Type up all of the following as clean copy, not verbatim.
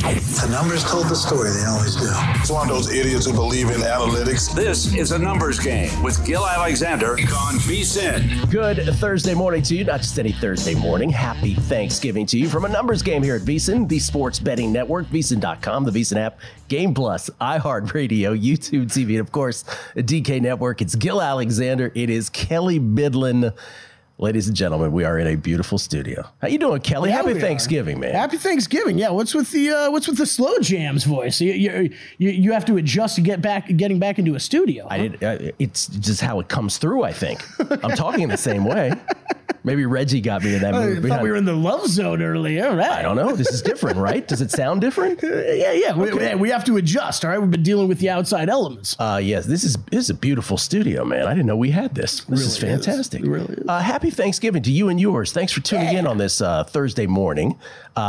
The numbers told the story. They always do. It's one of those idiots who believe in analytics. This is a numbers game with Gil Alexander on VSiN. Good Thursday morning to you. Not just any Thursday morning. Happy Thanksgiving to you from a numbers game here at VSiN, the sports betting network, VSiN.com, the VSiN app, Game Plus, iHeartRadio, YouTube TV, and of course, the DK Network. It's Gil Alexander. It is Kelly Bidlin. Ladies and gentlemen, we are in a beautiful studio. How you doing, Kelly? Yeah, Happy Thanksgiving, man. Happy Thanksgiving. Yeah, what's with the slow jams voice? You have to adjust to getting back into a studio. Huh? It's just how it comes through, I think. I'm talking in the same way. Maybe Reggie got me in that mood. I thought we were in the love zone earlier. Right. I don't know. This is different, right? Does it sound different? Yeah. Okay. We have to adjust, all right? We've been dealing with the outside elements. Yes, this is a beautiful studio, man. I didn't know we had this. This is fantastic. It really is. Happy Thanksgiving to you and yours. Thanks for tuning in on this Thursday morning.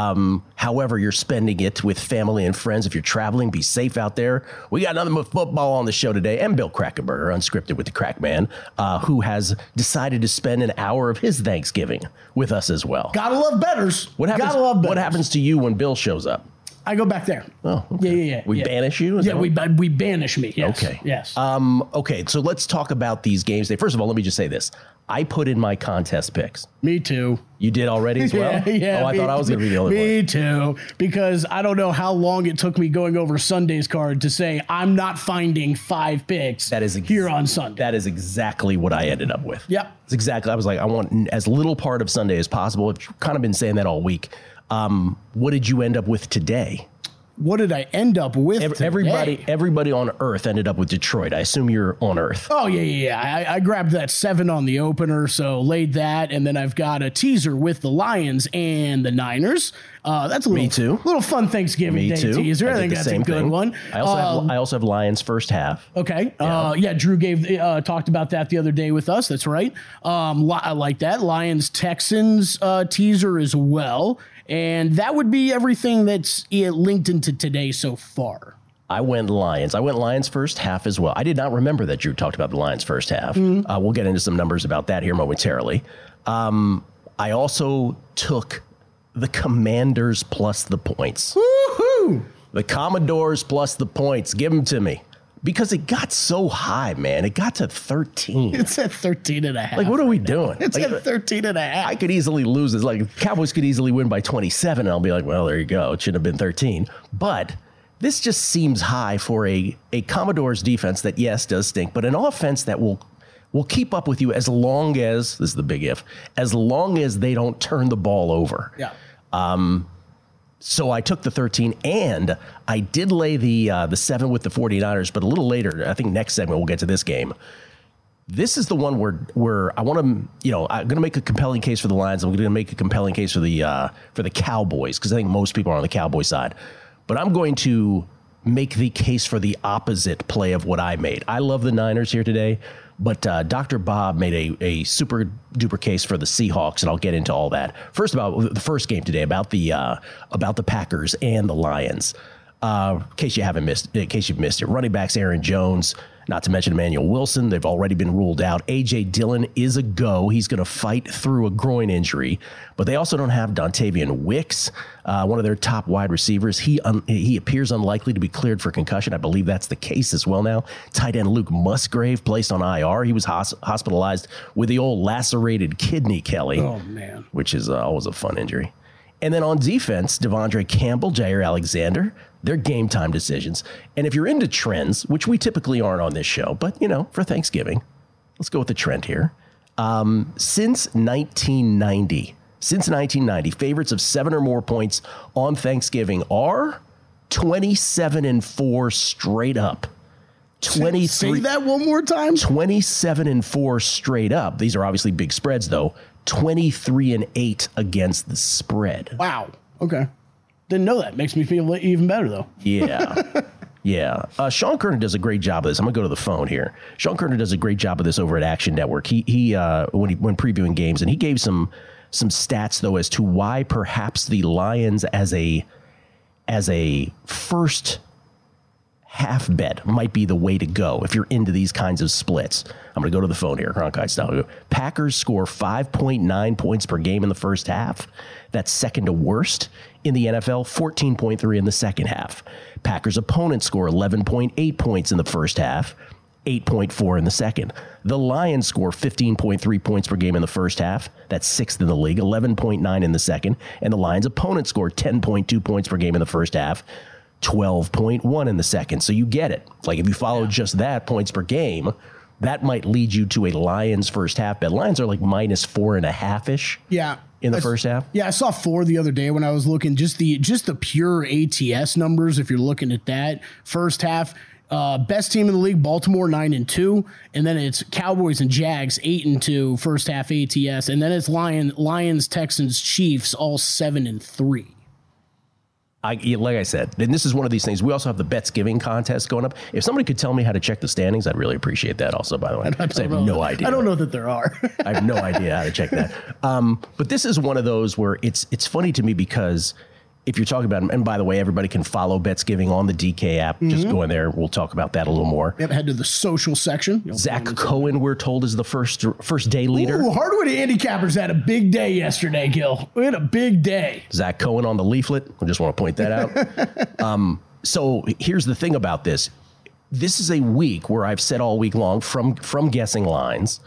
However you're spending it with family and friends. If you're traveling, be safe out there. We got nothing but football on the show today. And Bill Krackomberger, Unscripted with the Crack Man, who has decided to spend an hour of his Thanksgiving with us as well. Gotta love betters. What happens to you when Bill shows up? I go back there. Oh, okay. Yeah. We banish you? We banish me. Yes. Okay. Yes. Okay, so let's talk about these games. First of all, let me just say this. I put in my contest picks. Me too. You did already as well? Yeah. I thought I was going to be the only one. Me too. Because I don't know how long it took me going over Sunday's card to say I'm not finding 5 picks here on Sunday. That is exactly what I ended up with. Yep. It's exactly. I was like, I want as little part of Sunday as possible. I've kind of been saying that all week. What did you end up with today? What did I end up with today? Everybody on Earth ended up with Detroit. I assume you're on Earth. Oh, yeah. I grabbed that 7 on the opener, so laid that, and then I've got a teaser with the Lions and the Niners. That's a little fun Thanksgiving Day teaser. I think that's a good one. I also have Lions first half. Okay. Yeah. Drew talked about that the other day with us. That's right. I like that. Lions Texans teaser as well. And that would be everything that's linked into today so far. I went Lions. I went Lions first half as well. I did not remember that Drew talked about the Lions first half. Mm-hmm. We'll get into some numbers about that here momentarily. I also took the Commanders plus the points. Woohoo! The Commodores plus the points. Give them to me. Because it got so high, man. It got to 13. It's at 13.5. Like, what are we doing? It's at 13.5. I could easily lose this. Like, Cowboys could easily win by 27, and I'll be like, well, there you go. It should have been 13. But this just seems high for a Commodores defense that, yes, does stink, but an offense that will keep up with you as long as, this is the big if, as long as they don't turn the ball over. Yeah. So I took the 13, and I did lay the 7 with the 49ers, but a little later, I think next segment we'll get to this game. This is the one where I want to, I'm going to make a compelling case for the Lions. I'm going to make a compelling case for the Cowboys, because I think most people are on the Cowboy side. But I'm going to make the case for the opposite play of what I made. I love the Niners here today, but Dr. Bob made a super duper case for the Seahawks, and I'll get into all that. First, about the first game today, about the Packers and the Lions. In case you've missed it, running backs Aaron Jones, not to mention Emmanuel Wilson, they've already been ruled out. A.J. Dillon is a go. He's going to fight through a groin injury, but they also don't have Dontavian Wicks, one of their top wide receivers. He appears unlikely to be cleared for concussion. I believe that's the case as well now. Tight end Luke Musgrave placed on IR. He was hospitalized with the old lacerated kidney, Kelly. Oh, man. Which is always a fun injury. And then on defense, Devondre Campbell, Jair Alexander, they're game time decisions. And if you're into trends, which we typically aren't on this show, but, for Thanksgiving, let's go with the trend here. Since 1990, favorites of 7 or more points on Thanksgiving are 27-4 straight up. 23. Say that one more time. 27-4 straight up. These are obviously big spreads, though. 23-8 against the spread. Wow. Okay. Didn't know that. Makes me feel even better, though. Yeah. Yeah. Sean Kerner does a great job of this. I'm going to go to the phone here. Sean Kerner does a great job of this over at Action Network. When previewing games, and he gave some stats, though, as to why perhaps the Lions as a first half bet might be the way to go if you're into these kinds of splits. I'm going to go to the phone here, Cronkite style. Packers score 5.9 points per game in the first half. That's second to worst in the NFL, 14.3 in the second half. Packers opponents score 11.8 points in the first half, 8.4 in the second. The Lions score 15.3 points per game in the first half. That's sixth in the league, 11.9 in the second. And the Lions opponents score 10.2 points per game in the first half, 12.1 in the second. So you get it. Like if you follow just that points per game, that might lead you to a Lions first half bet. Lions are like minus 4.5-ish. Yeah. In the first half? Yeah, I saw 4 the other day when I was looking. Just the pure ATS numbers, if you're looking at that. First half, best team in the league, Baltimore 9-2. And then it's Cowboys and Jags 8-2, first half ATS. And then it's Lions, Texans, Chiefs, all 7-3. Like I said, and this is one of these things. We also have the bets giving contest going up. If somebody could tell me how to check the standings, I'd really appreciate that also, by the way. I have no idea. I don't know that there are. I have no idea how to check that. But this is one of those where it's funny to me because if you're talking about, and by the way, everybody can follow Bets Giving on the DK app. Just go in there. We'll talk about that a little more. Yep, head to the social section. Zach Cohen, we're told, is the first day leader. Ooh, Hardwood Handicappers had a big day yesterday, Gil. We had a big day. Zach Cohen on the leaflet. I just want to point that out. So here's the thing about this. This is a week where I've said all week long from guessing lines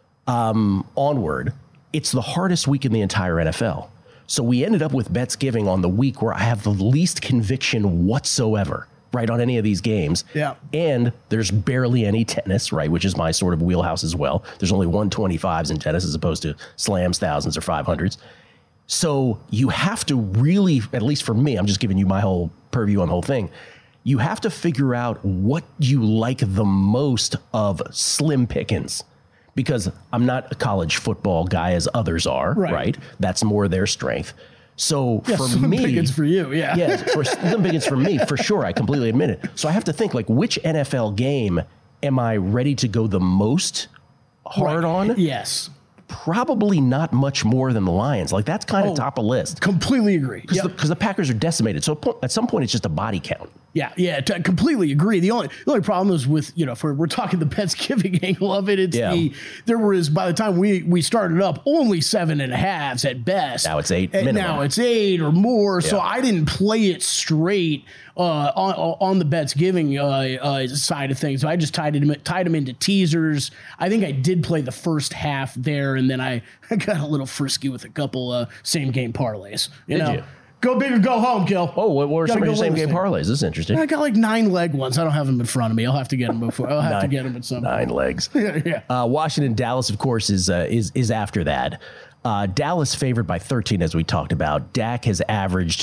onward, it's the hardest week in the entire NFL. So we ended up with Bets Giving on the week where I have the least conviction whatsoever, right, on any of these games. Yeah. And there's barely any tennis, right, which is my sort of wheelhouse as well. There's only 125s in tennis as opposed to slams, thousands, or 500s. So you have to really, at least for me, I'm just giving you my whole purview on the whole thing. You have to figure out what you like the most of slim pickings. Because I'm not a college football guy as others are, right? That's more their strength. So for me, pickings for you, for slim pickings for me, for sure. I completely admit it. So I have to think, like, which NFL game am I ready to go the most hard on? Yes. Probably not much more than the Lions. Like, that's kind of top of list. Completely agree. Because the Packers are decimated. So at some point, it's just a body count. Yeah, completely agree. The only problem is with, if we're talking the Bets Giving angle of it, there was, by the time we started up, only 7.5s at best. Now it's 8 minimum. Now it's 8 or more. Yeah. So I didn't play it straight on the Bets Giving side of things. So I just tied them into teasers. I think I did play the first half there, and then I got a little frisky with a couple same game parlays. Did you? Go big or go home, Gil. Oh, what were some of your same game parlays? This is interesting. I got like 9 leg ones. I don't have them in front of me. I'll have to get them before. I'll have to get them at some point. 9 legs. Yeah. Washington, Dallas, of course, is after that. Dallas favored by 13, as we talked about. Dak has averaged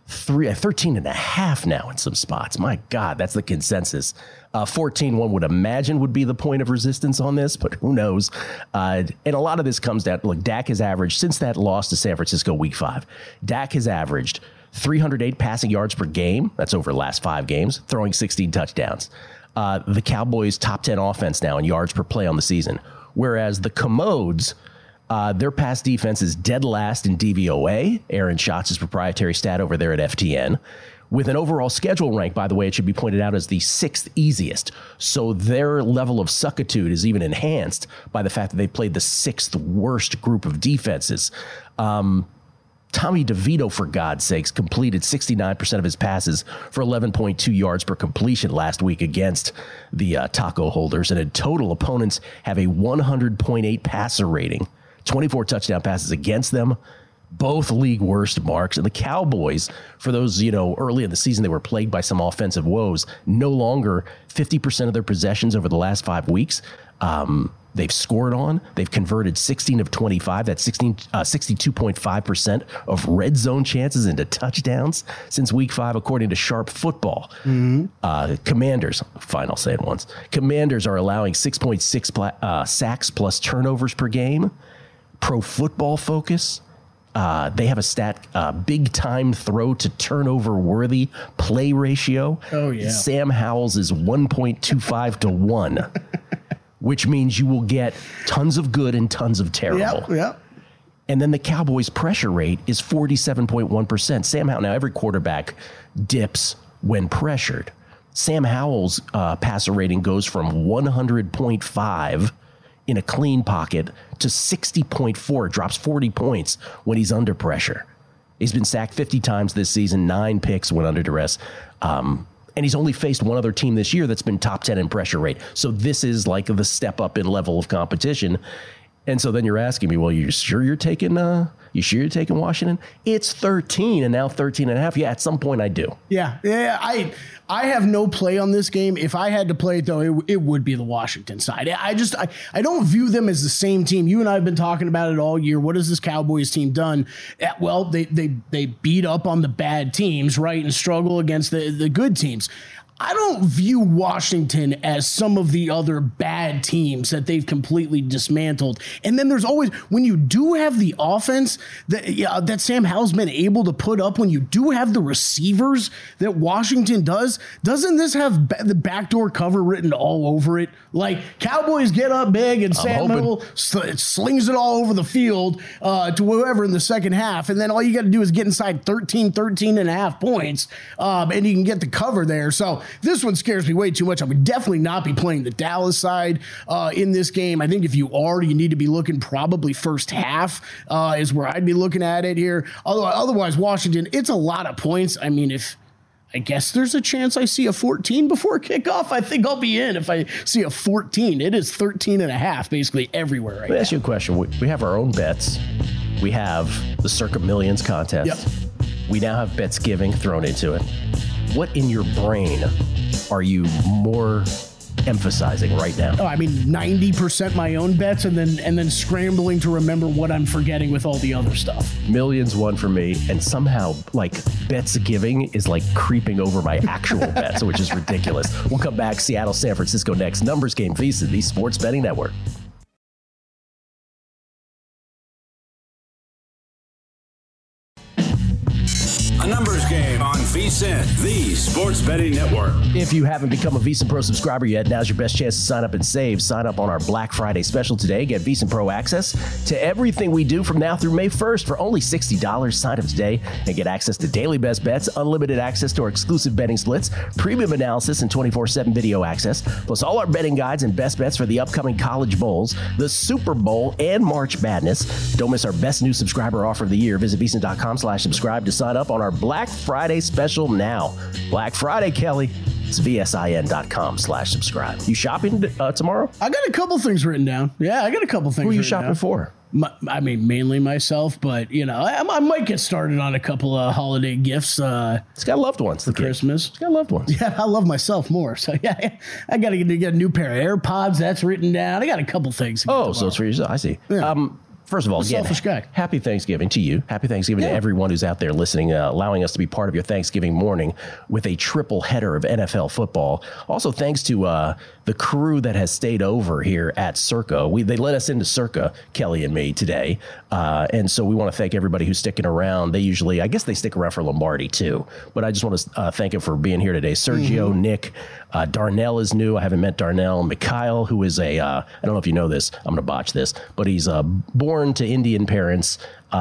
13.5 now in some spots. My God, that's the consensus. 14, one would imagine, would be the point of resistance on this, but who knows? And a lot of this comes down, look, Dak has averaged, since that loss to San Francisco week 5, Dak has averaged 308 passing yards per game. That's over the last 5 games, throwing 16 touchdowns. The Cowboys' top 10 offense now in yards per play on the season, whereas the Commodes, their pass defense is dead last in DVOA, Aaron Schatz' proprietary stat over there at FTN, with an overall schedule rank, by the way, it should be pointed out, as the 6th easiest. So their level of suckitude is even enhanced by the fact that they played the 6th worst group of defenses. Tommy DeVito, for God's sakes, completed 69% of his passes for 11.2 yards per completion last week against the Taco holders. And in total, opponents have a 100.8 passer rating, 24 touchdown passes against them, both league worst marks. And the Cowboys, for those, early in the season, they were plagued by some offensive woes. No longer 50% of their possessions over the last 5 weeks. They've scored on. They've converted 16 of 25. That's 62.5% of red zone chances into touchdowns since week 5, according to Sharp Football. Commanders, fine, I'll say it once. Commanders are allowing 6.6 sacks plus turnovers per game. Pro Football Focus, they have a stat, big time throw to turnover worthy play ratio. Oh, yeah. Sam Howell's is 1.25 to 1, which means you will get tons of good and tons of terrible. Yep. And then the Cowboys' pressure rate is 47.1%. Sam Howell, now every quarterback dips when pressured, Sam Howell's passer rating goes from 100.5 in a clean pocket to 60.4. It drops 40 points when he's under pressure. He's been sacked 50 times this season, 9 picks when under duress. And he's only faced one other team this year that's been top 10 in pressure rate. So this is like the step up in level of competition. And so then you're asking me, well, you sure you're taking Washington? It's 13 and now 13.5. Yeah, at some point I do. Yeah. I have no play on this game. If I had to play it, though, it would be the Washington side. I don't view them as the same team. You and I have been talking about it all year. What has this Cowboys team done? Well, they beat up on the bad teams, right, and struggle against the good teams. I don't view Washington as some of the other bad teams that they've completely dismantled. And then there's always, when you do have the offense that Sam Howell's been able to put up, when you do have the receivers that Washington does, doesn't this have the backdoor cover written all over it? Like, Cowboys get up big and Sam Howell slings it all over the field to whoever in the second half. And then all you got to do is get inside 13.5 points and you can get the cover there. So this one scares me way too much. I would definitely not be playing the Dallas side in this game. I think if you are, you need to be looking probably first half is where I'd be looking at it here. Otherwise, Washington, it's a lot of points. I mean, I guess there's a chance I see a 14 before kickoff, I think I'll be in if I see a 14. It is 13.5 basically everywhere right now. Let me ask you a question. We have our own bets. We have the Circa Millions contest. Yep. We now have Bets Giving thrown into it. What in your brain are you more emphasizing right now? Oh, I mean, 90% my own bets and then scrambling to remember what I'm forgetting with all the other stuff. Millions won for me, and somehow, like, Bets Giving is like creeping over my actual bets, which is ridiculous. We'll come back. Seattle, San Francisco next. Numbers Game VSiN, the Sports Betting Network. A numbers game on VSiN, the Sports Betting Network. If you haven't become a VSiN Pro subscriber yet, now's your best chance to sign up and save. Sign up on our Black Friday special today. Get VSiN Pro access to everything we do from now through May 1st for only $60. Sign up today and get access to daily best bets, unlimited access to our exclusive betting splits, premium analysis, and 24/7 video access, plus all our betting guides and best bets for the upcoming college bowls, the Super Bowl, and March Madness. Don't miss our best new subscriber offer of the year. Visit VSiN.com/subscribe to sign up on our Black Friday special now. Black Friday, Kelly. It's VSIN.com/subscribe. You shopping tomorrow? I got a couple things written down. Yeah, I got a couple things. Who are you written shopping down. for? I mean, mainly myself, but, you know, I might get started on a couple of holiday gifts. It's got loved ones. For Christmas. It's got loved ones. Yeah, I love myself more. So, yeah, I got to get a new pair of AirPods. That's written down. I got a couple things. Oh, so it's for yourself. I see. Yeah. First of all, again, selfish guy. Happy Thanksgiving to you. Happy Thanksgiving to everyone who's out there listening, allowing us to be part of your Thanksgiving morning with a triple header of NFL football. Also, thanks to the crew that has stayed over here at Circa. They let us into Circa, Kelly and me, today. And so we want to thank everybody who's sticking around. They usually, I guess they stick around for Lombardi too. But I just want to thank him for being here today. Sergio, Nick, Darnell is new. I haven't met Darnell. Mikhail, who is I don't know if you know this. I'm going to botch this. But he's born to Indian parents,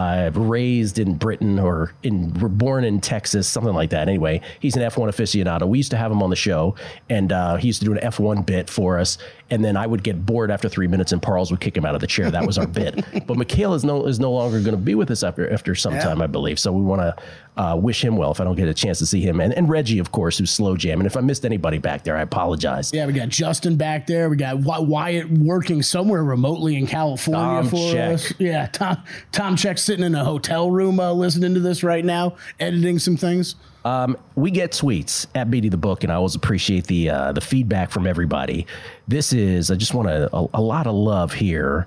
raised in Britain or born in Texas, something like that. Anyway, he's an F1 aficionado. We used to have him on the show, and he used to do an F1 bit for us. And then I would get bored after 3 minutes, and Parles would kick him out of the chair. That was our bit. But Mikhail is no longer going to be with us after some time, I believe. So we want to wish him well if I don't get a chance to see him. And Reggie, of course, who's slow jamming. If I missed anybody back there, I apologize. Yeah, we got Justin back there. We got Wyatt working somewhere remotely in California for us. Yeah, Tom Check's sitting in a hotel room listening to this right now, editing some things. We get tweets at Beatty the Book, and I always appreciate the feedback from everybody. This is, I just want a lot of love here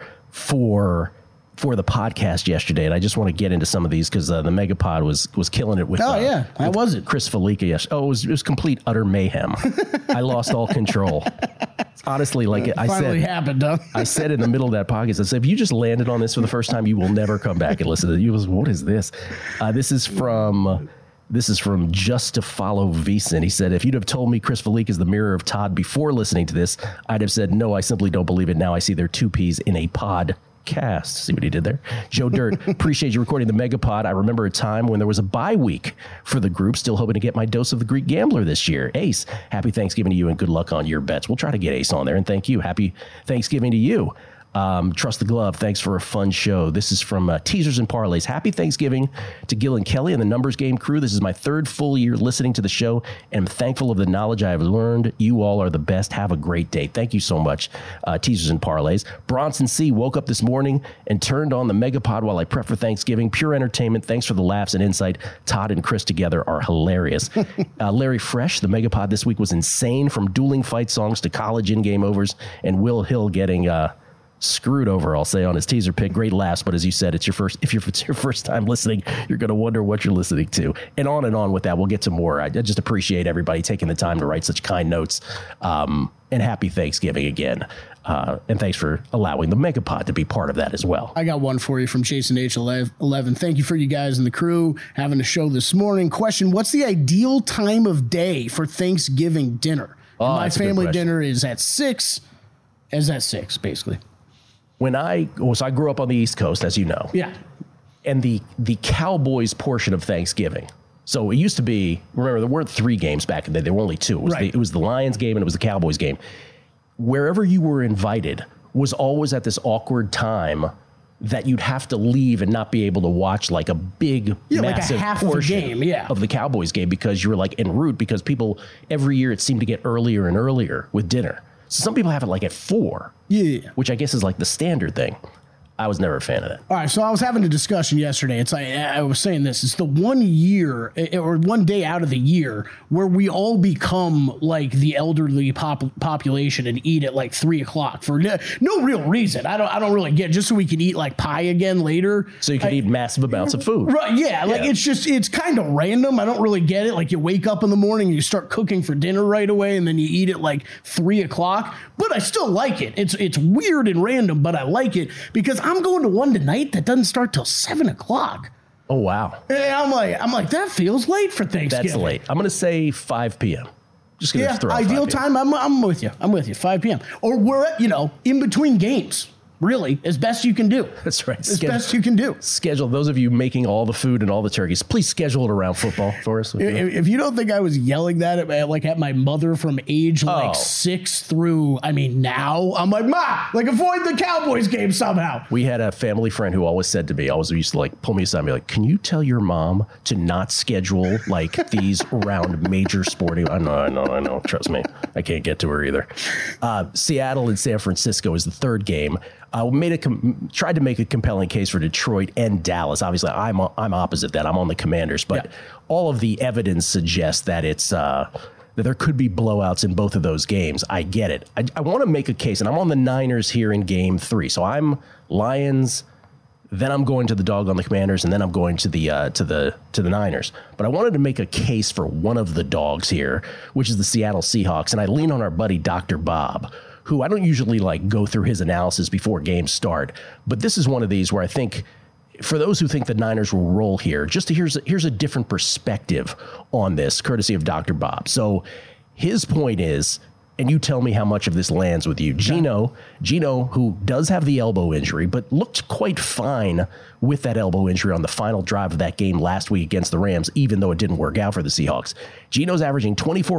for the podcast yesterday, and I just want to get into some of these because the Megapod was killing it with. Oh yeah, how was it? Chris Felica yesterday. Oh, it was complete utter mayhem. I lost all control. Honestly, like I finally said, happened, huh? I said in the middle of that podcast, I said, if you just landed on this for the first time, you will never come back and listen to it. You was, what is this? This is from Just to Follow VSiN. He said, if you'd have told me Chris Felica is the mirror of Todd before listening to this, I'd have said, no, I simply don't believe it. Now I see they're two peas in a pod Cast. See what he did there? Joe Dirt, appreciate you recording the Megapod. I remember a time when there was a bye week for the group. Still hoping to get my dose of the Greek Gambler this year. Ace, happy Thanksgiving to you and good luck on your bets. We'll try to get Ace on there, and thank you. Happy Thanksgiving to you. Trust the Glove, thanks for a fun show. This is from Teasers and Parlays. Happy Thanksgiving to Gil and Kelly and the Numbers Game crew. This is my 3rd full year listening to the show, and I'm thankful of the knowledge I have learned. You all are the best. Have a great day. Thank you so much, Teasers and Parlays. Bronson C. woke up this morning and turned on the Megapod while I prep for Thanksgiving. Pure entertainment. Thanks for the laughs and insight. Todd and Chris together are hilarious. Larry Fresh, the Megapod this week was insane, from dueling fight songs to college in-game overs, and Will Hill getting... screwed over, I'll say, on his teaser pick. Great laughs, but as you said, it's your first time listening, you're going to wonder what you're listening to. And on with that. We'll get to more. I just appreciate everybody taking the time to write such kind notes. And happy Thanksgiving again. And thanks for allowing the Megapod to be part of that as well. I got one for you from Jason H11. Thank you for you guys and the crew having a show this morning. Question, what's the ideal time of day for Thanksgiving dinner? My family dinner is at 6, basically. So I grew up on the East Coast, as you know. Yeah. And the Cowboys portion of Thanksgiving. So it used to be, remember, there weren't 3 games back in the day. There were only 2. It was the Lions game and it was the Cowboys game. Wherever you were invited was always at this awkward time that you'd have to leave and not be able to watch like a big, massive like a half portion game, of the Cowboys game, because you were like en route, because people, every year it seemed to get earlier and earlier with dinner. So some people have it like at 4. Yeah. Which I guess is like the standard thing. I was never a fan of that. All right, so I was having a discussion yesterday. It's like I was saying this. It's the 1 year or 1 day out of the year where we all become like the elderly population and eat at like 3 o'clock for no real reason. I don't really get, just so we can eat like pie again later. So you can eat massive amounts of food. Right? Yeah. Like it's kind of random. I don't really get it. Like you wake up in the morning and you start cooking for dinner right away, and then you eat at like 3 o'clock. But I still like it. It's weird and random, but I like it because I'm going to one tonight that doesn't start till 7 o'clock. Oh, wow. And I'm like, that feels late for Thanksgiving. That's late. I'm going to say 5 p.m. Just going to throw out ideal 5 p.m. time. I'm with you. 5 p.m. Or we're at, in between games. Really, as best you can do. That's right. Best you can do. Schedule, those of you making all the food and all the turkeys, please schedule it around football for us. If you don't think I was yelling that at my mother from age 6 through, now, I'm like, Ma, avoid the Cowboys game somehow. We had a family friend who always said to me, always used to pull me aside and be like, can you tell your mom to not schedule these around major sporting? I know. Trust me. I can't get to her either. Seattle and San Francisco is the 3rd game. Tried to make a compelling case for Detroit and Dallas. Obviously, I'm opposite that. I'm on the Commanders, but all of the evidence suggests that it's that there could be blowouts in both of those games. I get it. I want to make a case, and I'm on the Niners here in Game 3. So I'm Lions, then I'm going to the dog on the Commanders, and then I'm going to the Niners. But I wanted to make a case for one of the dogs here, which is the Seattle Seahawks, and I lean on our buddy Dr. Bob, who I don't usually go through his analysis before games start. But this is one of these where I think, for those who think the Niners will roll here, here's a different perspective on this, courtesy of Dr. Bob. So his point is, and you tell me how much of this lands with you, Gino, who does have the elbow injury, but looked quite fine with that elbow injury on the final drive of that game last week against the Rams, even though it didn't work out for the Seahawks. Gino's averaging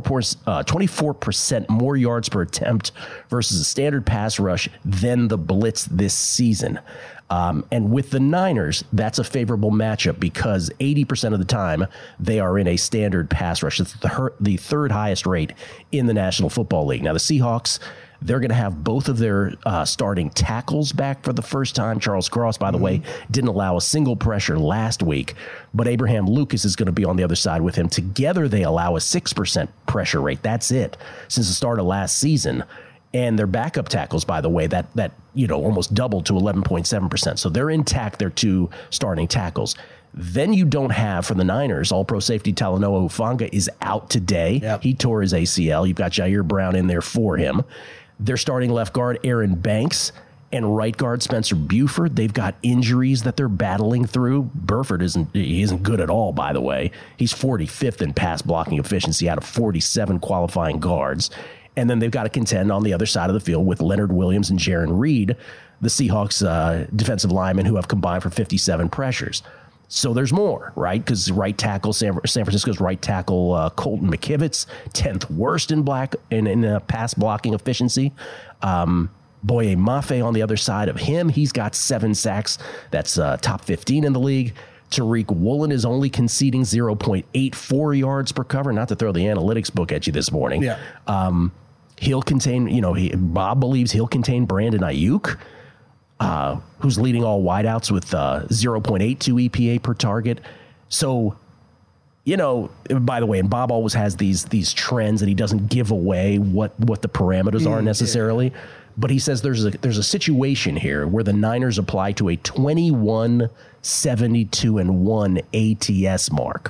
24% more yards per attempt versus a standard pass rush than the blitz this season. And with the Niners, that's a favorable matchup because 80% of the time they are in a standard pass rush. It's the 3rd highest rate in the National Football League. Now, the Seahawks, they're going to have both of their starting tackles back for the first time. Charles Cross, by the way, didn't allow a single pressure last week, but Abraham Lucas is going to be on the other side with him. Together, they allow a 6% pressure rate. That's it since the start of last season. And their backup tackles, by the way, that almost doubled to 11.7%. So they're intact, their 2 starting tackles. Then you don't have, for the Niners, all-pro safety Talanoa Hufanga is out today. Yep. He tore his ACL. You've got Jair Brown in there for him. Their starting left guard, Aaron Banks, and right guard, Spencer Buford. They've got injuries that they're battling through. Burford isn't good at all, by the way. He's 45th in pass blocking efficiency out of 47 qualifying guards. And then they've got to contend on the other side of the field with Leonard Williams and Jaron Reed, the Seahawks defensive linemen who have combined for 57 pressures. So there's more, right? Because right tackle, San Francisco's right tackle, Colton McKivitz, 10th worst in pass blocking efficiency. Boye Mafe on the other side of him, he's got 7 sacks. That's top 15 in the league. Tariq Woolen is only conceding 0.84 yards per cover. Not to throw the analytics book at you this morning. Yeah. He'll contain, Bob believes he'll contain Brandon Ayuk, who's leading all wideouts with 0.82 EPA per target. So, by the way, and Bob always has these trends and he doesn't give away what the parameters are necessarily. Yeah. But he says there's a situation here where the Niners apply to a 21-72-1 ATS mark.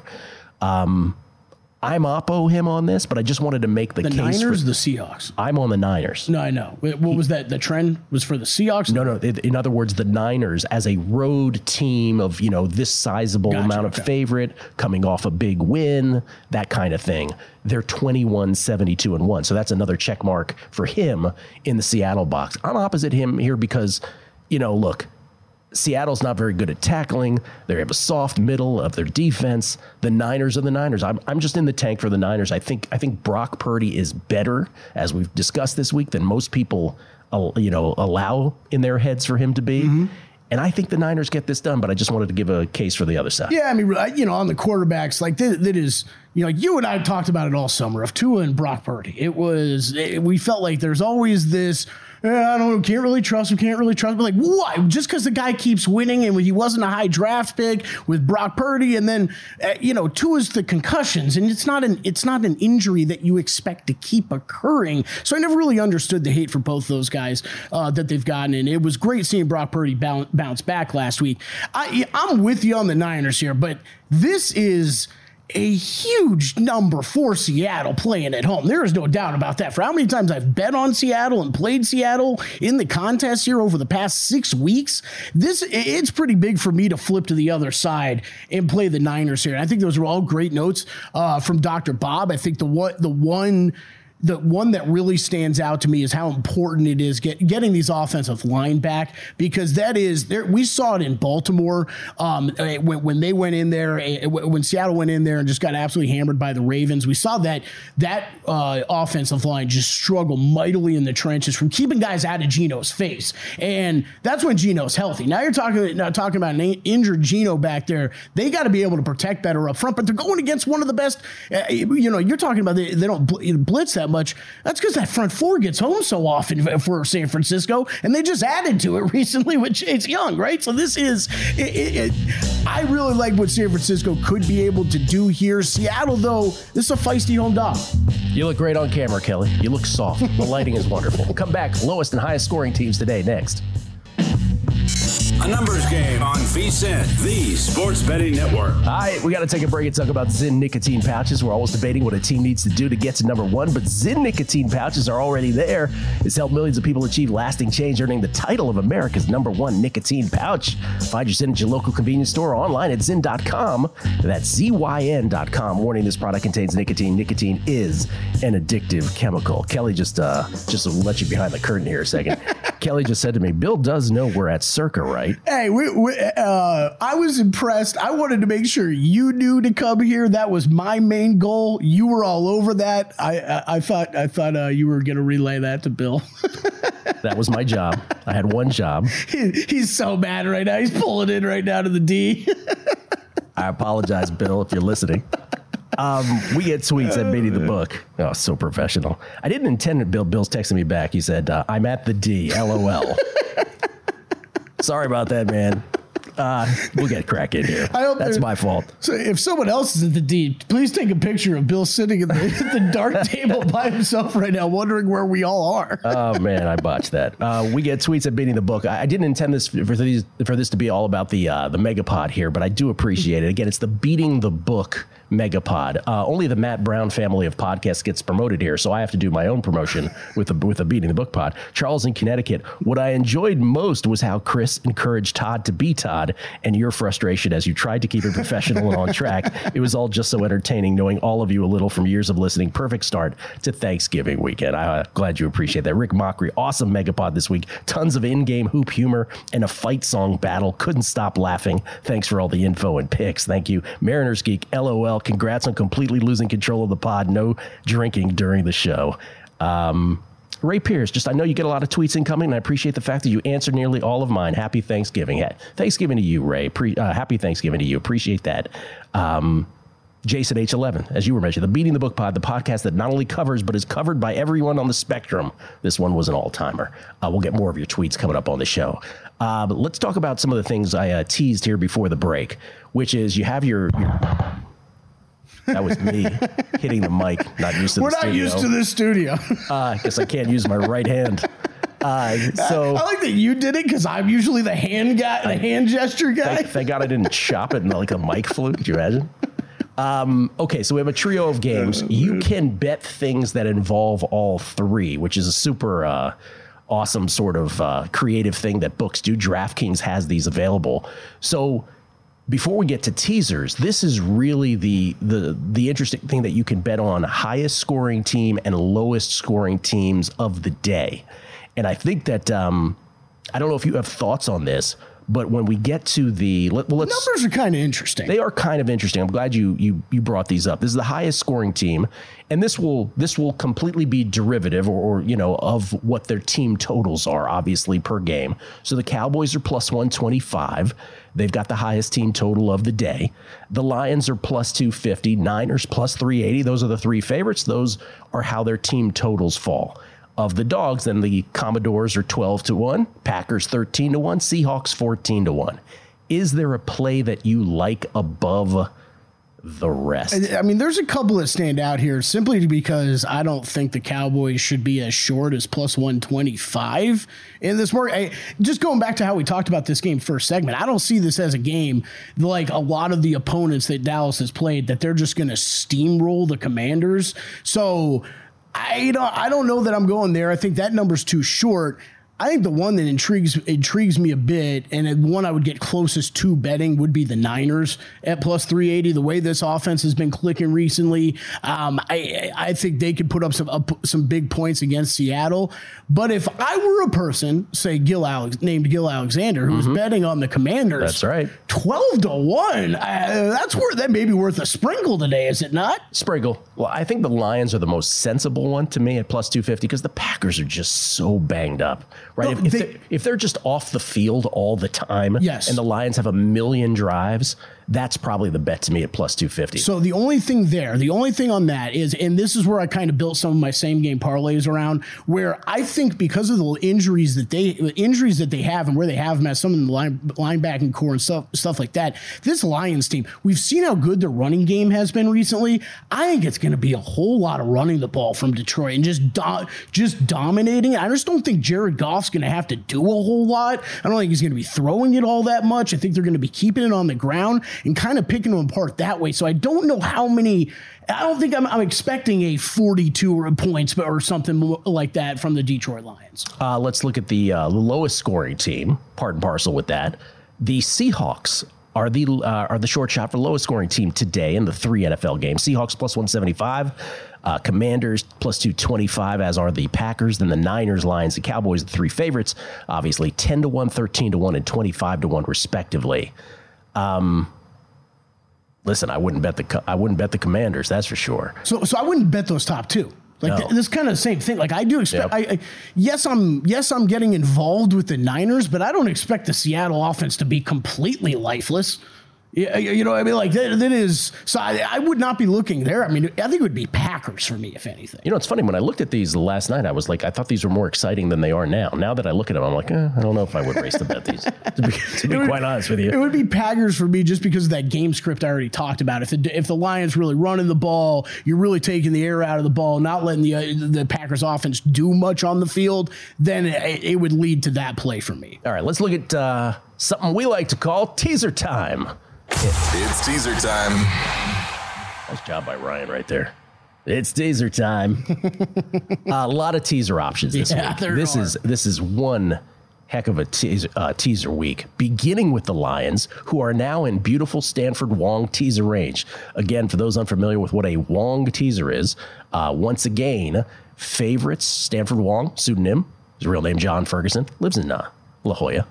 I'm oppo him on this, but I just wanted to make the case. The Niners, the Seahawks. I'm on the Niners. No, I know. What was that? The trend was for the Seahawks? No. In other words, the Niners as a road team of, this sizable amount of favorite coming off a big win, that kind of thing. They're 21-72-1. So that's another check mark for him in the Seattle box. I'm opposite him here because, look, Seattle's not very good at tackling. They have a soft middle of their defense. The Niners are the Niners. I'm just in the tank for the Niners. I think Brock Purdy is better, as we've discussed this week, than most people allow in their heads for him to be. Mm-hmm. And I think the Niners get this done, but I just wanted to give a case for the other side. Yeah, I mean, on the quarterbacks, like that is, you and I talked about it all summer of Tua and Brock Purdy. We felt like there's always this, I don't know, can't really trust him. But like, why? Just because the guy keeps winning and he wasn't a high draft pick with Brock Purdy, and then Tua's the concussions, and it's not an injury that you expect to keep occurring. So I never really understood the hate for both those guys that they've gotten, and it was great seeing Brock Purdy bounce back last week. I'm with you on the Niners here, but this is a huge number for Seattle playing at home. There is no doubt about that. For how many times I've bet on Seattle and played Seattle in the contest here over the past 6 weeks, it's pretty big for me to flip to the other side and play the Niners here. And I think those are all great notes from Dr. Bob. I think the one that really stands out to me is how important it is getting these offensive line back, because that is there. We saw it in Baltimore when they went in there, when Seattle went in there and just got absolutely hammered by the Ravens. We saw that offensive line just struggle mightily in the trenches from keeping guys out of Geno's face, and that's when Geno's healthy. Now you're talking about an injured Geno back there. They got to be able to protect better up front, but they're going against one of the best. You're talking about they don't blitz that much. That's because that front four gets home so often for San Francisco, and they just added to it recently with Chase Young, right? So this is I really like what San Francisco could be able to do here. Seattle, though, this is a feisty home dog. You look great on camera, Kelly. You look soft. The lighting is wonderful. We'll come back. Lowest and highest scoring teams today next. A numbers game on VSiN, the sports betting network. All right, we got to take a break and talk about Zyn nicotine pouches. We're always debating what a team needs to do to get to number one, but Zyn nicotine pouches are already there. It's helped millions of people achieve lasting change, earning the title of America's #1 nicotine pouch. Find your Zyn at your local convenience store or online at Zyn.com. That's ZYN.com. Warning, this product contains nicotine. Nicotine is an addictive chemical. Kelly just to let you behind the curtain here a second. Kelly just said to me, Bill does know we're at Circa, right? Hey, I was impressed. I wanted to make sure you knew to come here. That was my main goal. You were all over that. I thought you were going to relay that to Bill. That was my job. I had one job. He's so mad right now. He's pulling in right now to the D. I apologize, Bill, if you're listening. We get tweets at Beatty the Book. Oh, so professional. I didn't intend it. Bill's texting me back. He said, I'm at the D, LOL. Sorry about that, man. We'll get cracking here. That's my fault. So if someone else is at the D, please take a picture of Bill sitting at the dart table by himself right now, wondering where we all are. Oh, man, I botched that. We get tweets at Beating the Book. I didn't intend this for this to be all about the Megapod here, but I do appreciate it. Again, it's the Beating the Book Megapod. Only the Matt Brown family of podcasts gets promoted here, so I have to do my own promotion with the Beating the Book pod. Charles in Connecticut. What I enjoyed most was how Chris encouraged Todd to be Todd, and your frustration as you tried to keep it professional and on track. It was all just so entertaining, knowing all of you a little from years of listening. Perfect start to Thanksgiving weekend. I'm glad you appreciate that. Rick Mockery, awesome Megapod this week. Tons of in-game hoop humor and a fight song battle. Couldn't stop laughing. Thanks for all the info and picks. Thank you. Mariners Geek, LOL. Congrats on completely losing control of the pod. No drinking during the show. Ray Pierce, I know you get a lot of tweets incoming, and I appreciate the fact that you answer nearly all of mine. Happy Thanksgiving. Thanksgiving to you, Ray. Happy Thanksgiving to you. Appreciate that. Jason H11, as you were mentioning, the Beating the Book pod, the podcast that not only covers, but is covered by everyone on the spectrum. This one was an all-timer. We'll get more of your tweets coming up on the show. But let's talk about some of the things I teased here before the break, which is you have your that was me hitting the mic, not used to the studio. We're not used to this studio. I guess I can't use my right hand. So I like that you did it because I'm usually the hand guy, the hand gesture guy. Thank God I didn't chop it in like a mic flute. Could you imagine? Okay, so we have a trio of games. You can bet things that involve all three, which is a super awesome sort of creative thing that books do. DraftKings has these available. So before we get to teasers, this is really the interesting thing that you can bet on highest scoring team and lowest scoring teams of the day. And I think that I don't know if you have thoughts on this, but when we get to the numbers are kind of interesting. They are kind of interesting. I'm glad you brought these up. This is the highest scoring team, and this will completely be derivative or of what their team totals are, obviously, per game. So the Cowboys are plus 125. They've got the highest team total of the day. The Lions are plus 250. Niners plus 380. Those are the three favorites. Those are how their team totals fall. Of the dogs, then the Commodores are 12-1, Packers 13-1, Seahawks 14-1. Is there a play that you like above the rest? I mean, there's a couple that stand out here simply because I don't think the Cowboys should be as short as plus 125 in this market. Just going back to how we talked about this game first segment, I don't see this as a game like a lot of the opponents that Dallas has played that they're just going to steamroll the Commanders. So I don't know that I'm going there. I think that number's too short. I think the one that intrigues me a bit, and one I would get closest to betting, would be the Niners at plus 380. The way this offense has been clicking recently, I think they could put up some big points against Seattle. But if I were a person, say named Gil Alexander, who's betting on the Commanders, that's right, 12-1, that may be worth a sprinkle today, is it not? Sprinkle. Well, I think the Lions are the most sensible one to me at plus 250 because the Packers are just so banged up. Right, No, if they're just off the field all the time, yes, and the Lions have a million drives, that's probably the bet to me at plus 250. So the only thing on that is, and this is where I kind of built some of my same game parlays around, where I think because of the injuries that they have and where they have them as some of the linebacking core and stuff like that, this Lions team, we've seen how good their running game has been recently. I think it's going to be a whole lot of running the ball from Detroit and just dominating. I just don't think Jared Goff's going to have to do a whole lot. I don't think he's going to be throwing it all that much. I think they're going to be keeping it on the ground and kind of picking them apart that way. So I don't know how many. I don't think I'm expecting a 42 points or something like that from the Detroit Lions. Let's look at the lowest scoring team, part and parcel with that. The Seahawks are the short shot for lowest scoring team today in the 3 NFL games. Seahawks plus 175, Commanders plus 225, as are the Packers. Then the Niners, Lions, and Cowboys, the three favorites, obviously 10-1, 13-1, and 25-1 respectively. Listen, I wouldn't bet the Commanders, that's for sure. So I wouldn't bet those top two. Like this kind of the same thing. Like I do expect. Yep. Yes, I'm getting involved with the Niners, but I don't expect the Seattle offense to be completely lifeless. You know what I mean? Like that is. So I would not be looking there. I mean, I think it would be Packers for me, if anything. You know, it's funny. When I looked at these last night, I was like, I thought these were more exciting than they are now. Now that I look at them, I'm like, I don't know if I would race to bet these, to be quite honest with you. It would be Packers for me just because of that game script I already talked about. If the Lions really running the ball, you're really taking the air out of the ball, not letting the Packers offense do much on the field, then it would lead to that play for me. All right, let's look at something we like to call teaser time. It's teaser time. Nice job by Ryan right there. It's teaser time. A lot of teaser options this week. This is one heck of a teaser week, beginning with the Lions, who are now in beautiful Stanford Wong teaser range. Again, for those unfamiliar with what a Wong teaser is, once again, favorites, Stanford Wong, pseudonym, his real name John Ferguson, lives in La Jolla.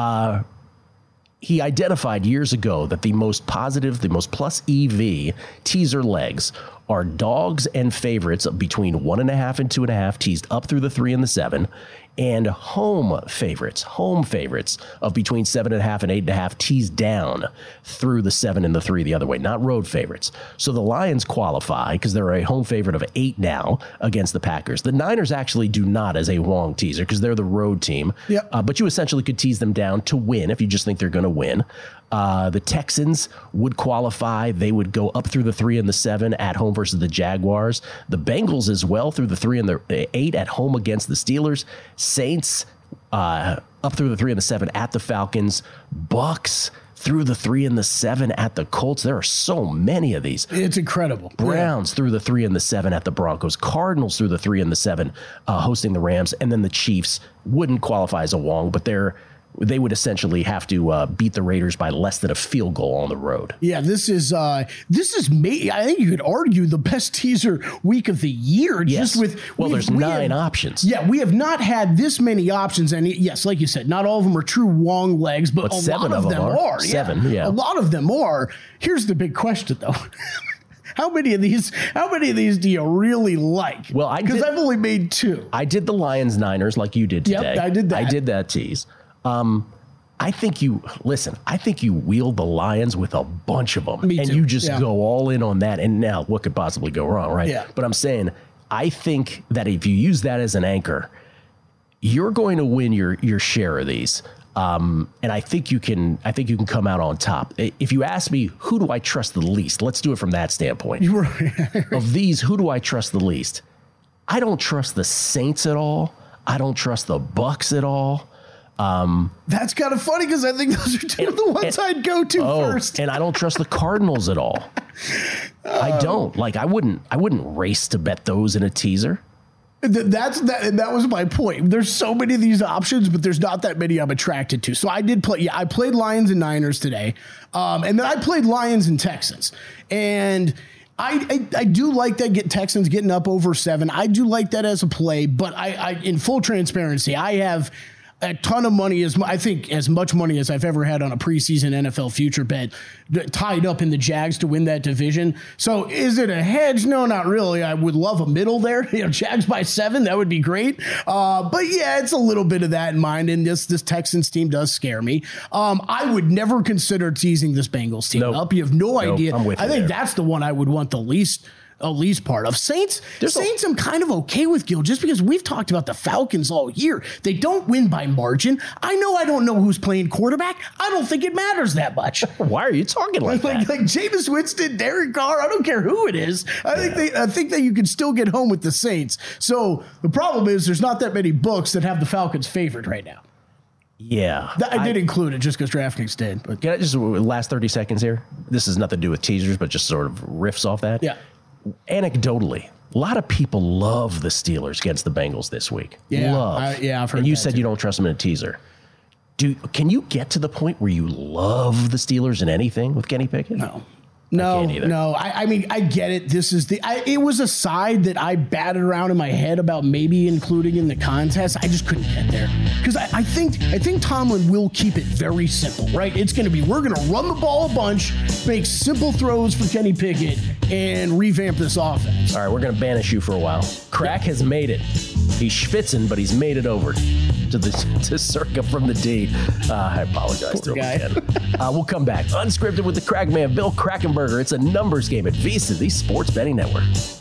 He identified years ago that the most positive, the most plus EV teaser legs are dogs and favorites between 1.5 and 2.5, teased up through the 3 and the 7, and home favorites of between 7.5 and 8.5, teased down through the 7 and the 3 the other way, not road favorites. So the Lions qualify because they're a home favorite of 8 now against the Packers. The Niners actually do not as a Wong teaser because they're the road team. Yep. But you essentially could tease them down to win if you just think they're going to win. The Texans would qualify. They would go up through the 3 and the 7 at home versus the Jaguars. The Bengals as well through the 3 and the 8 at home against the Steelers. Saints up through the 3 and the 7 at the Falcons. Bucks through the 3 and the 7 at the Colts. There are so many of these. It's incredible. Browns through the 3 and the 7 at the Broncos. Cardinals through the 3 and the 7 hosting the Rams. And then the Chiefs wouldn't qualify as a Wong, but they would essentially have to beat the Raiders by less than a field goal on the road. Yeah, this is I think you could argue the best teaser week of the year. Yes. There's 9 options. Yeah, we have not had this many options, and yes, like you said, not all of them are true Wong legs, but a lot of them are. 7, yeah. A lot of them are. Here's the big question, though. How many of these do you really like? Well, because I've only made 2. I did the Lions Niners like you did today. Yep, I did that. I did that tease. I think you wheel the Lions with a bunch of them. Me too. And you just go all in on that. And now what could possibly go wrong, right? Yeah. But I'm saying, I think that if you use that as an anchor, you're going to win your share of these. And I think you can come out on top. If you ask me, who do I trust the least? Let's do it from that standpoint. Of these, who do I trust the least? I don't trust the Saints at all. I don't trust the Bucks at all. That's kind of funny because I think those are 2 of the ones I'd go to first. And I don't trust the Cardinals at all. I don't. Like, I wouldn't race to bet those in a teaser. That was my point. There's so many of these options, but there's not that many I'm attracted to. So I did play. Yeah, I played Lions and Niners today, and then I played Lions and Texans, and I do like that. Texans getting up over 7. I do like that as a play, but I in full transparency, I have a ton of money, I think as much money as I've ever had on a preseason NFL future bet tied up in the Jags to win that division. So is it a hedge? No, not really. I would love a middle there. Jags by 7, that would be great. But yeah, it's a little bit of that in mind. And this Texans team does scare me. I would never consider teasing this Bengals team up. You have no idea. I think that's the one I would want the least part of. Saints I'm kind of okay with, Gil, just because we've talked about the Falcons all year. They don't win by margin. I don't know who's playing quarterback. I don't think it matters that much. Why are you talking like that? Like Jameis Winston, Derek Carr, I don't care who it is. I think that you can still get home with the Saints. So the problem is there's not that many books that have the Falcons favored right now. Yeah. I did include it just because DraftKings did. But can I just, last 30 seconds here? This has nothing to do with teasers, but just sort of riffs off that. Yeah. Anecdotally, a lot of people love the Steelers against the Bengals this week. Yeah, I've heard. And you said too. You don't trust them in a teaser. Can you get to the point where you love the Steelers in anything with Kenny Pickett? No. I mean, I get it. This is it was a side that I batted around in my head about maybe including in the contest. I just couldn't get there because I think Tomlin will keep it very simple, right? It's going to be, we're going to run the ball a bunch, make simple throws for Kenny Pickett, and revamp this offense. All right, we're going to banish you for a while. Crack has made it. He's schwitzing, but he's made it over to Circa from the D. I apologize to him again. We'll come back. Unscripted with the Crack Man, Bill Krackomberger. It's a numbers game at VSiN, the Sports Betting Network.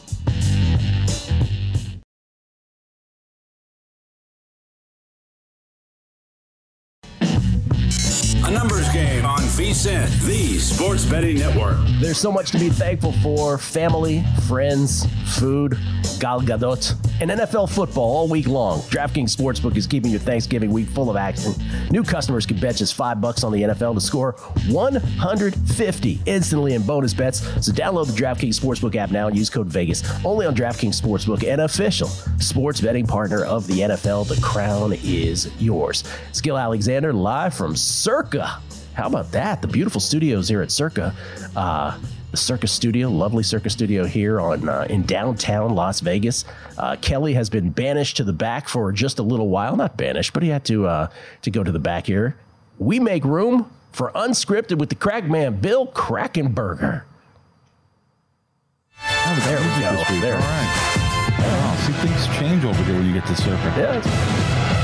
A numbers game on VSiN, the Sports Betting Network. There's so much to be thankful for. Family, friends, food. Gal Gadot, and NFL football all week long. DraftKings Sportsbook is keeping your Thanksgiving week full of action. New customers can bet just $5 on the NFL to score $150 instantly in bonus bets. So download the DraftKings Sportsbook app now and use code Vegas. Only on DraftKings Sportsbook, an official sports betting partner of the NFL. The crown is yours. Skill Alexander live from Circa. How about that? The beautiful studios here at Circa. The Circus Studio, lovely Circus Studio here in downtown Las Vegas. Kelly has been banished to the back for just a little while. Not banished, but he had to go to the back here. We make room for Unscripted with the crack man, Bill Krackomberger. Oh, there we go. There. All right. Wow, see, things change over here when you get to Circa. Yeah.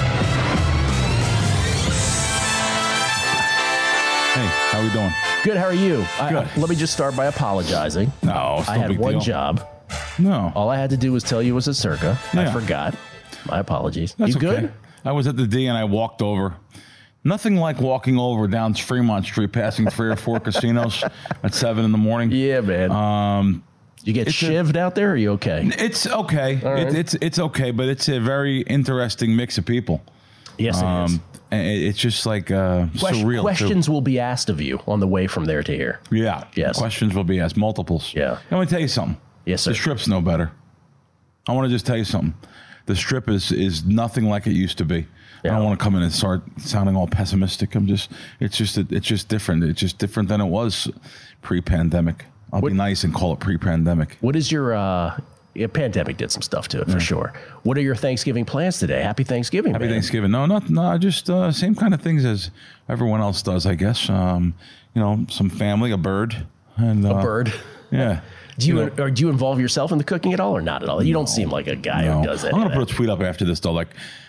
Hey, how we doing? Good. How are you? Good. Let me just start by apologizing. No, it's no I had big one deal. job. No. All I had to do was tell you it was a Circa. Yeah. I forgot. My apologies. That's you good? okay. I was at the D and I walked over. Nothing like walking over down Fremont Street, passing 3 or 4 casinos at 7 in the morning. Yeah, man. You get shivved out there? Or are you okay? It's okay. Right. It's okay, but it's a very interesting mix of people. Yes, it is. It's just like surreal. Questions too. will be asked of you on the way from there to here. Yeah. Yes. Questions will be asked, multiples. Yeah. Let me tell you something. Yes, sir. The Strip's no better. I want to just tell you something. The Strip is nothing like it used to be. Yeah. I don't want to come in and start sounding all pessimistic. It's just different. It's just different than it was pre-pandemic. I'll be nice and call it pre-pandemic. What is your pandemic did some stuff to it for sure. What are your Thanksgiving plans today? Happy Thanksgiving, Happy man. Thanksgiving. No, just same kind of things as everyone else does, I guess. Some family, a bird. And, a bird. Yeah. Do you involve yourself in the cooking at all or not at all? You don't seem like a guy who does that. I'm going to put a tweet up after this, though. Like,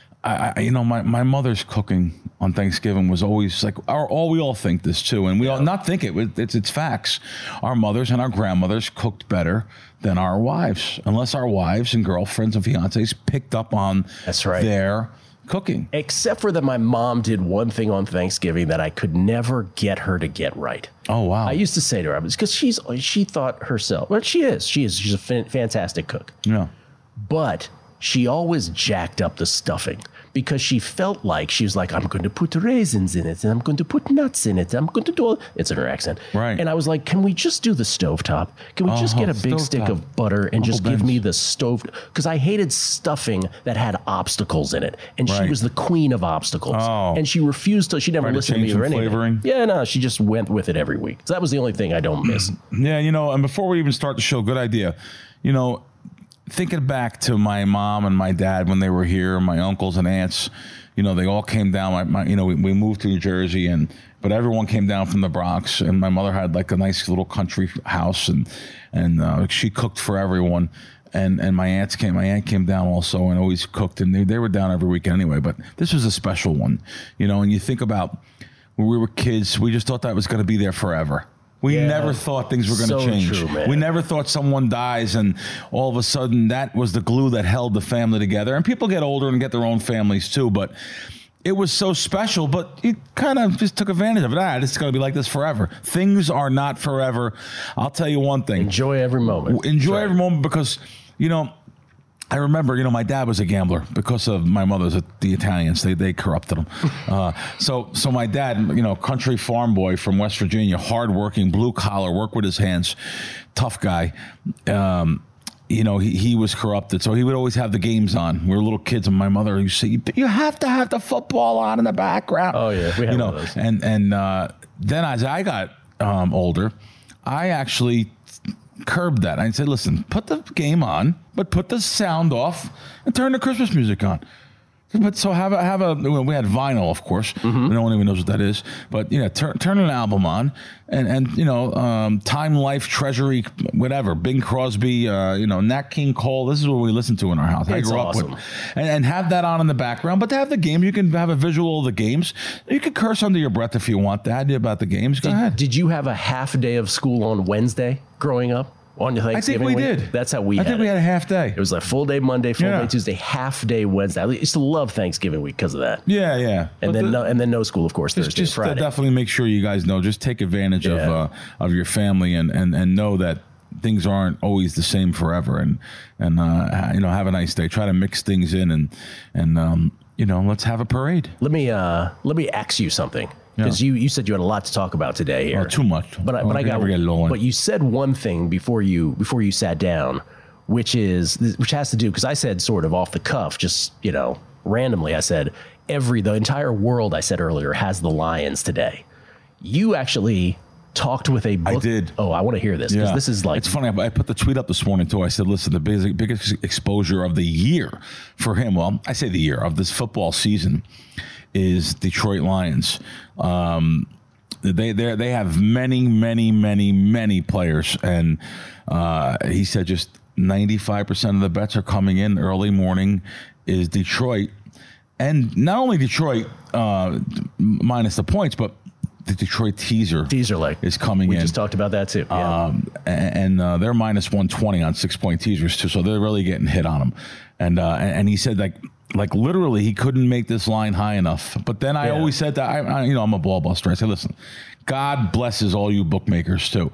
my mother's cooking on Thanksgiving was always like, we all think this too, and we all not think it. It's facts. Our mothers and our grandmothers cooked better than our wives, unless our wives and girlfriends and fiancés picked up on their cooking. Except for that my mom did one thing on Thanksgiving that I could never get her to get right. Oh, wow. I used to say to her, because she thought herself, well, she's a fantastic cook. Yeah. But she always jacked up the stuffing because she felt like she was like, I'm going to put raisins in it and I'm going to put nuts in it. I'm going to do all, it's in her accent. Right. And I was like, can we just do the stovetop? Can we just get a big stick of butter and just give me the stove? Because I hated stuffing that had obstacles in it. And she was the queen of obstacles. Oh. And she refused to, she never listened to me or anything. Flavoring. Yeah, no, she just went with it every week. So that was the only thing I don't miss. Yeah, and before we even start the show, good idea. Thinking back to my mom and my dad when they were here, my uncles and aunts, they all came down. We moved to New Jersey, but everyone came down from the Bronx, and my mother had like a nice little country house, and she cooked for everyone. And my aunt came down also and always cooked, and they were down every weekend anyway. But this was a special one, and you think about when we were kids, we just thought that was going to be there forever. We never thought things were going to change. True, man. We never thought someone dies and all of a sudden that was the glue that held the family together. And people get older and get their own families too, but it was so special, but it kind of just took advantage of it. It's going to be like this forever. Things are not forever. I'll tell you one thing. Enjoy every moment. Enjoy every moment because, I remember, my dad was a gambler because of my mother's, the Italians. They corrupted him. So my dad, country farm boy from West Virginia, hardworking, blue collar, work with his hands, tough guy. He was corrupted. So he would always have the games on. We were little kids, and my mother used to say, "You have to have the football on in the background." Oh yeah, we had those. And then as I got older, I actually curbed that. I said, listen, put the game on, but put the sound off and turn the Christmas music on. But so we had vinyl, of course. No one even knows what that is. But turn an album on and Time Life, Treasury, whatever, Bing Crosby, Nat King Cole. This is what we listen to in our house. I grew up with, and have that on in the background. But to have the game, you can have a visual of the games. You can curse under your breath if you want that about the games. Go ahead. Did you have a half day of school on Wednesday growing up? On your Thanksgiving I think we week? did. That's how we had it. I think we had a half day. It was like full day Monday, full day Tuesday, half day Wednesday. I used to love Thanksgiving week because of that. Yeah. And then no school, of course, Thursday, just Friday. Definitely make sure you guys know. Just take advantage of your family and know that things aren't always the same forever, and have a nice day. Try to mix things in, and let's have a parade. Let me ask you something, because you said you had a lot to talk about today here. Oh, too much. But you said one thing before you sat down, which has to do, because I said sort of off the cuff, just randomly. I said the entire world, I said earlier, has the Lions today. You actually talked with a book. I did. Oh, I want to hear this, because this is like... It's funny, I put the tweet up this morning, too. I said, listen, the biggest exposure of the year for him, well, I say the year, of this football season, is Detroit Lions. They have many players, and he said just 95% of the bets are coming in early morning is Detroit. And not only Detroit minus the points, but the Detroit teaser leg is coming in. We just talked about that too. Yeah. And they're minus 120 on 6-point teasers too, so they're really getting hit on them. And he said like literally he couldn't make this line high enough. But then I always said that I'm a ball buster. I said, listen, God blesses all you bookmakers too.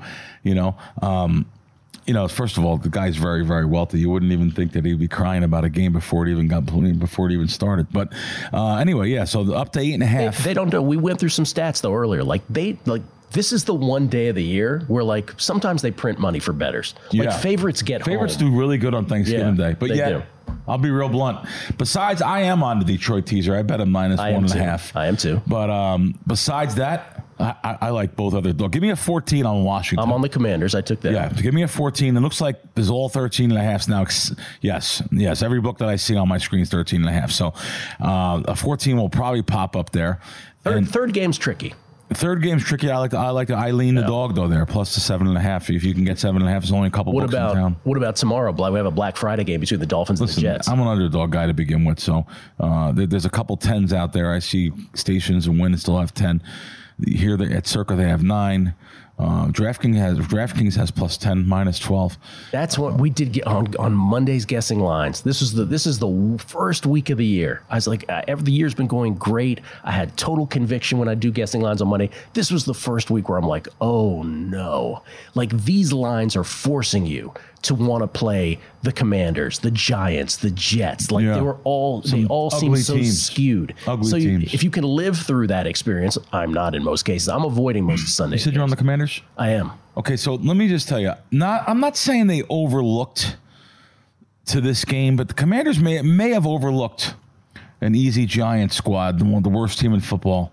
First of all, the guy's very, very wealthy. You wouldn't even think that he'd be crying about a game before it even started. But anyway, yeah. So up to 8.5. They don't know. We went through some stats though earlier. This is the one day of the year where sometimes they print money for bettors. Favorites Favorites do really good on Thanksgiving Day. But do. I'll be real blunt. Besides, I am on the Detroit teaser. I bet him minus 1.5. I am too. But besides that, I like both other dogs. Give me a 14 on Washington. I'm on the Commanders. I took that. Yeah, give me a 14. It looks like there's all 13.5s now. Yes. Every book that I see on my screen is 13.5. So a 14 will probably pop up there. Third game's tricky. Third game's tricky. I lean the dog though there, plus the 7.5. If you can get 7.5, there's only a couple books in town. What about tomorrow? We have a Black Friday game between the Dolphins and the Jets. I'm an underdog guy to begin with, so there's a couple 10s out there. I see stations and Wynn still have 10. Here at Circa they have 9. DraftKings has plus 10, minus 12. That's what we did get on Monday's guessing lines. This is the first week of the year. I was like, the year's been going great. I had total conviction when I do guessing lines on Monday. This was the first week where I'm like, oh no. Like these lines are forcing you to want to play the Commanders, the Giants, the Jets. They all seem so teams. Skewed. Ugly teams. If you can live through that experience, I'm not in most cases. I'm avoiding most of Sunday. You said you're on the Commanders? I am. Okay, so let me just tell you. I'm not saying they overlooked to this game, but the Commanders may have overlooked an easy Giant squad, the worst team in football.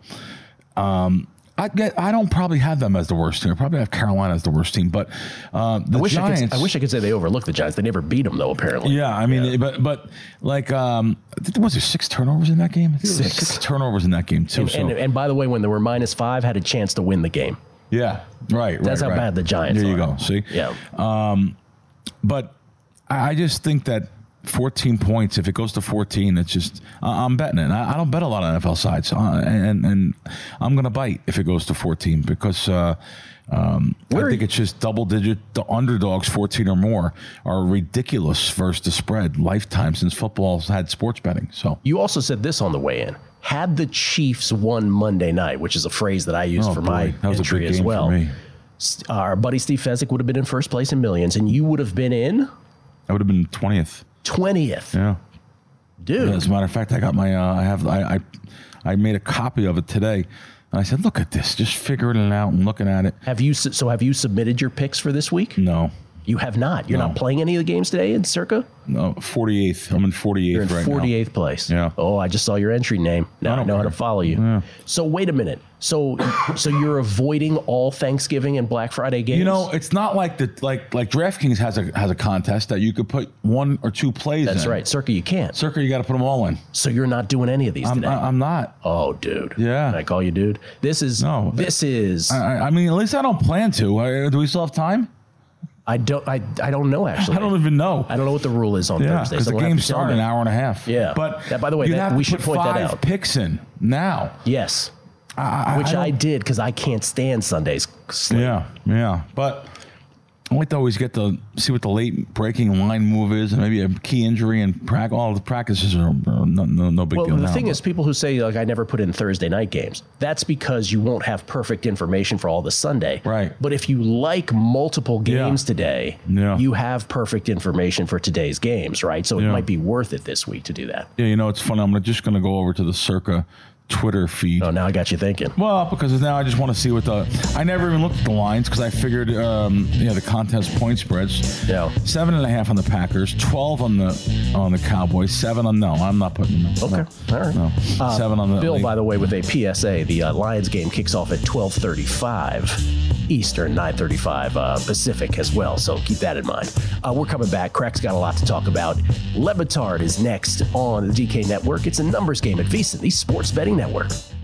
I don't probably have them as the worst team. I probably have Carolina as the worst team, but Giants. I wish I could say they overlooked the Giants. They never beat them though. Apparently. Yeah, I mean, but was there 6 turnovers in that game? I think there was 6 turnovers in that game too. And by the way, when they were minus 5, had a chance to win the game. Yeah, right. That's how bad the Giants are. There you go. See. Yeah. But I just think that 14 points, if it goes to 14, it's just, I'm betting it. I don't bet a lot on NFL sides, and I'm going to bite if it goes to 14 because I think it's just double digit. The underdogs, 14 or more, are ridiculous versus the spread lifetime since football's had sports betting. So you also said this on the way in. Had the Chiefs won Monday night, which is a phrase that I use for my entry as well, our buddy Steve Fezzik would have been in first place in millions, and you would have been in? I would have been 20th. 20th. Yeah. Dude. Yeah, as a matter of fact, I got my, I made a copy of it today. And I said, look at this, just figuring it out and looking at it. Have you submitted your picks for this week? No. You have not. You're not playing any of the games today in Circa? No, 48th. I'm in 48th You're in right 48th place. Yeah. Oh, I just saw your entry name. Now I know how to follow you. Yeah. So wait a minute. So you're avoiding all Thanksgiving and Black Friday games? You know, it's not like like DraftKings has a contest that you could put 1 or 2 plays in. That's right. Circa, you can't. Circa, you got to put them all in. So you're not doing any of these today? I'm not. Oh, dude. Yeah. Can I call you dude? This is. I mean, at least I don't plan to. Do we still have time? I don't know, actually. I don't even know. I don't know what the rule is on Thursday. Because the game's starting in an hour and a half. Yeah. But by the way, we should point that out. 5 picks in now. Yes. Which I did because I can't stand Sundays. Yeah. But I like to always get to see what the late breaking line move is, and maybe a key injury and all the practices are no big deal. Well, the now, thing is, people who say like I never put in Thursday night games, that's because you won't have perfect information for all the Sunday. Right. But if you like multiple games today, you have perfect information for today's games, right? So it might be worth it this week to do that. Yeah, it's funny. I'm just going to go over to the Circa Twitter feed. Oh, now I got you thinking. Well, because now I just want to see what I never even looked at the lines because I figured, the contest point spreads. Yeah. 7.5 on the Packers, 12 on the Cowboys, 7 on I'm not putting them. Okay, all right. No. 7 on the Bill. By the way, with a PSA, the Lions game kicks off at 12:35 Eastern, 9:35 Pacific as well. So keep that in mind. We're coming back. Crack's got a lot to talk about. Le Batard is next on the DK Network. It's a numbers game at VSiN, the Sports Betting Network.